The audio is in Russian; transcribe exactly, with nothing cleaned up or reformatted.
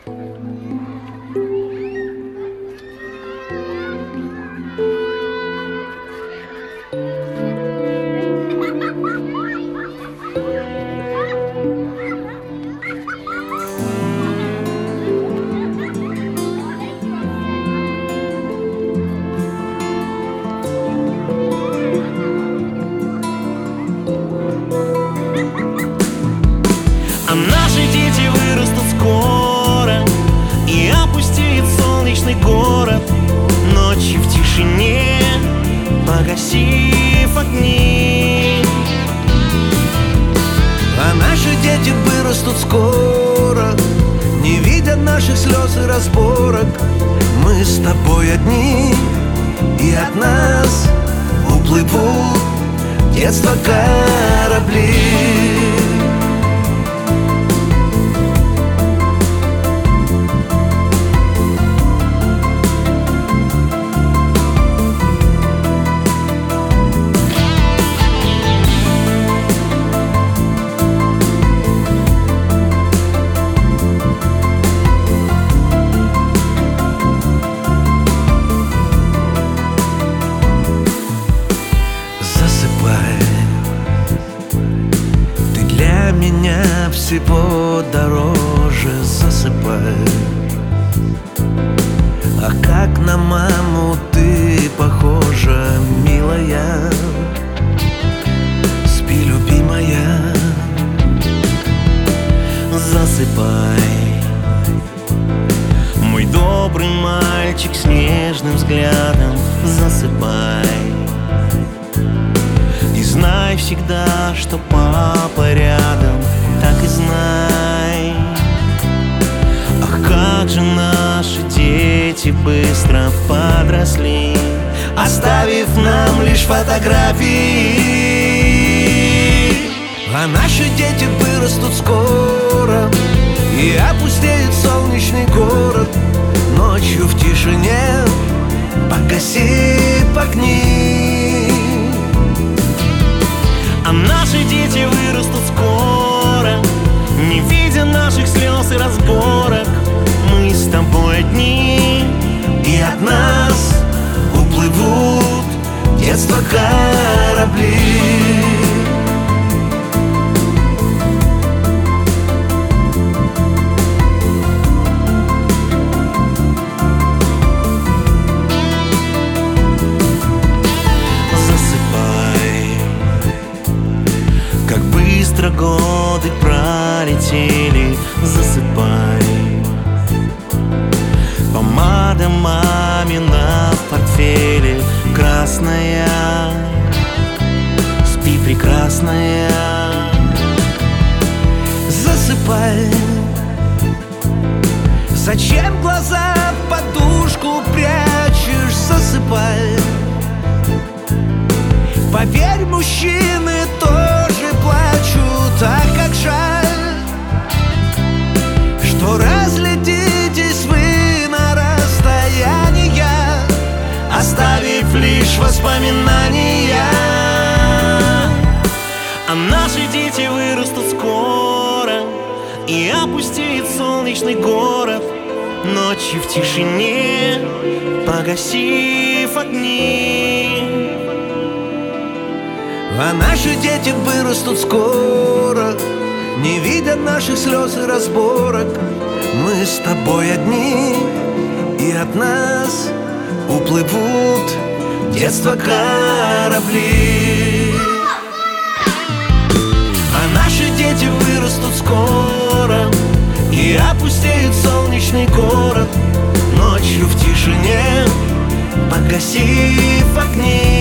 А наши дети вырастут скоро, и опустеет солнечный город. Ночью в тишине, погасив огни. А наши дети вырастут скоро, не видя наших слез и разборок. Мы с тобой одни, и от нас уплывут детства корабли. Ты для меня всего дороже, засыпай. А как на маму ты похожа, милая. Спи, любимая. Засыпай, мой добрый мальчик с нежным взглядом. Засыпай, и знай всегда, что папа рядом. Так и знай. Ах, как же наши дети быстро подросли, оставив нам лишь фотографии. А наши дети вырастут скоро, и опустеет солнечный город. Ночью в тишине, погасив огни. А наши дети вырастут скоро, не видя наших слез и разборок. Мы с тобой одни, и от нас уплывут детства корабли. Быстро годы пролетели. Засыпай, помада мамина в портфеле красная. Спи, прекрасная. Засыпай. Зачем глаза в подушку прячешь? Засыпай. Поверь, мужчины тоже плачут. А как жаль, что разлетитесь вы на расстояния, оставив лишь воспоминания. А наши дети вырастут скоро, и опустеет солнечный город. Ночью в тишине, погасив огни. А наши дети вырастут скоро, не видя наших слез и разборок. Мы с тобой одни, и от нас уплывут детства корабли. А наши дети вырастут скоро, и опустеет солнечный город. Ночью в тишине, погасив огни.